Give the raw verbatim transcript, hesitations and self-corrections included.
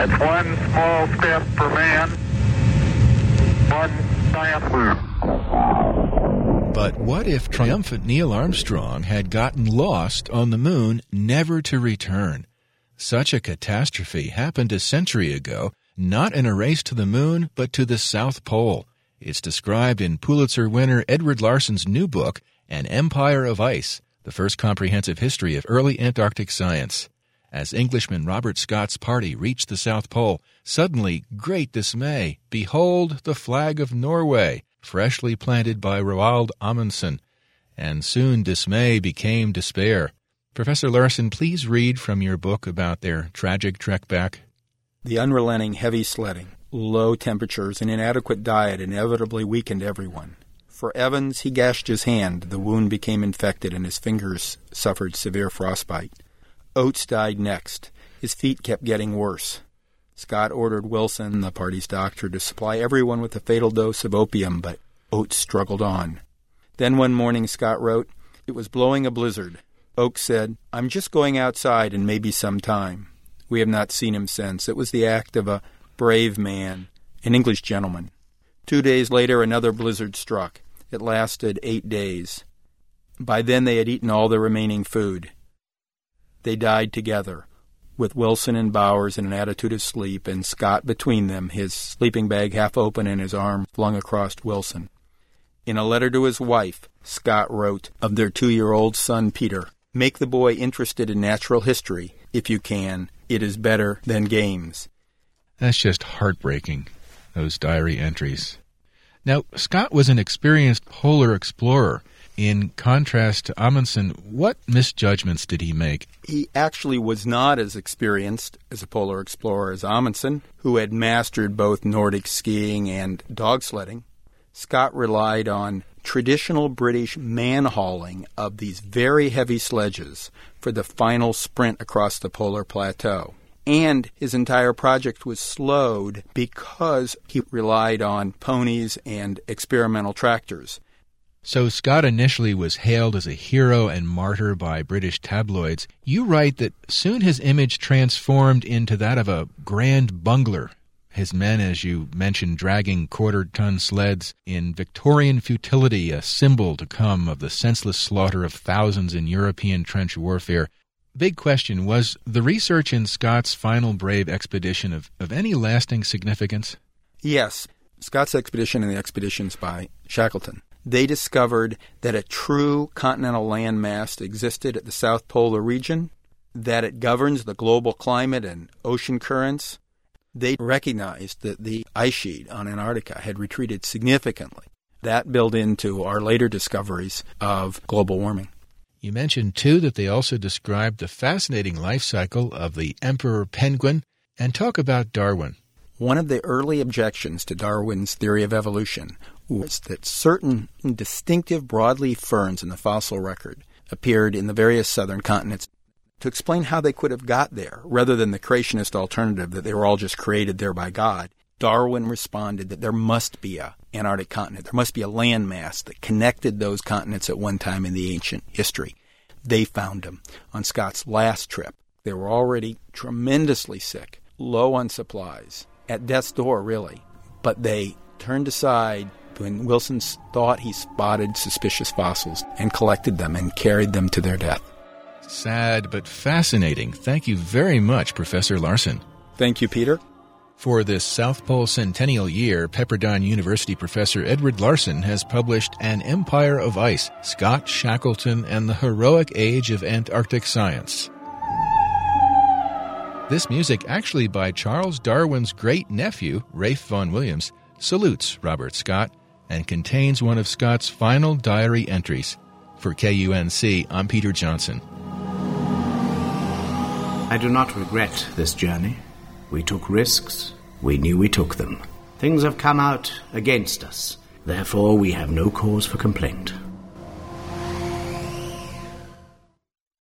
It's one small step for man, one giant leap. But what if triumphant Neil Armstrong had gotten lost on the moon, never to return? Such a catastrophe happened a century ago, not in a race to the moon, but to the South Pole. It's described in Pulitzer winner Edward Larson's new book, An Empire of Ice, the first comprehensive history of early Antarctic science. As Englishman Robert Scott's party reached the South Pole, suddenly, great dismay, behold the flag of Norway, freshly planted by Roald Amundsen. And soon dismay became despair. Professor Larson, please read from your book about their tragic trek back. The unrelenting heavy sledding, low temperatures, and inadequate diet inevitably weakened everyone. For Evans, he gashed his hand, the wound became infected, and his fingers suffered severe frostbite. Oates died next. His feet kept getting worse. Scott ordered Wilson, the party's doctor, to supply everyone with a fatal dose of opium, but Oates struggled on. Then one morning, Scott wrote, "It was blowing a blizzard. Oates said, 'I'm just going outside and maybe some time.' We have not seen him since. It was the act of a brave man, an English gentleman." Two days later, another blizzard struck. It lasted eight days. By then, they had eaten all the remaining food. They died together, with Wilson and Bowers in an attitude of sleep, and Scott between them, his sleeping bag half open and his arm flung across Wilson. In a letter to his wife, Scott wrote of their two-year-old son, Peter, "Make the boy interested in natural history, if you can. It is better than games." That's just heartbreaking, those diary entries. Now, Scott was an experienced polar explorer. In contrast to Amundsen, what misjudgments did he make? He actually was not as experienced as a polar explorer as Amundsen, who had mastered both Nordic skiing and dog sledding. Scott relied on traditional British man-hauling of these very heavy sledges for the final sprint across the polar plateau. And his entire project was slowed because he relied on ponies and experimental tractors. So Scott initially was hailed as a hero and martyr by British tabloids. You write that soon his image transformed into that of a grand bungler. His men, as you mentioned, dragging quarter-ton sleds in Victorian futility, a symbol to come of the senseless slaughter of thousands in European trench warfare. Big question, was the research in Scott's final brave expedition of, of any lasting significance? Yes. Scott's expedition and the expeditions by Shackleton. They discovered that a true continental landmass existed at the South Polar region, that it governs the global climate and ocean currents. They recognized that the ice sheet on Antarctica had retreated significantly. That built into our later discoveries of global warming. You mentioned, too, that they also described the fascinating life cycle of the emperor penguin, and talk about Darwin. One of the early objections to Darwin's theory of evolution was that certain distinctive broadleaf ferns in the fossil record appeared in the various southern continents. To explain how they could have got there, rather than the creationist alternative that they were all just created there by God, Darwin responded that there must be a Antarctic continent. There must be a landmass that connected those continents at one time in the ancient history. They found them on Scott's last trip. They were already tremendously sick, low on supplies, at death's door, really. But they turned aside when Wilson thought he spotted suspicious fossils and collected them and carried them to their death. Sad but fascinating. Thank you very much, Professor Larson. Thank you, Peter. For this South Pole Centennial year, Pepperdine University professor Edward Larson has published An Empire of Ice, Scott, Shackleton, and the Heroic Age of Antarctic Science. This music, actually by Charles Darwin's great-nephew, Rafe Vaughan Williams, salutes Robert Scott and contains one of Scott's final diary entries. For K U N C, I'm Peter Johnson. I do not regret this journey. We took risks. We knew we took them. Things have come out against us. Therefore, we have no cause for complaint.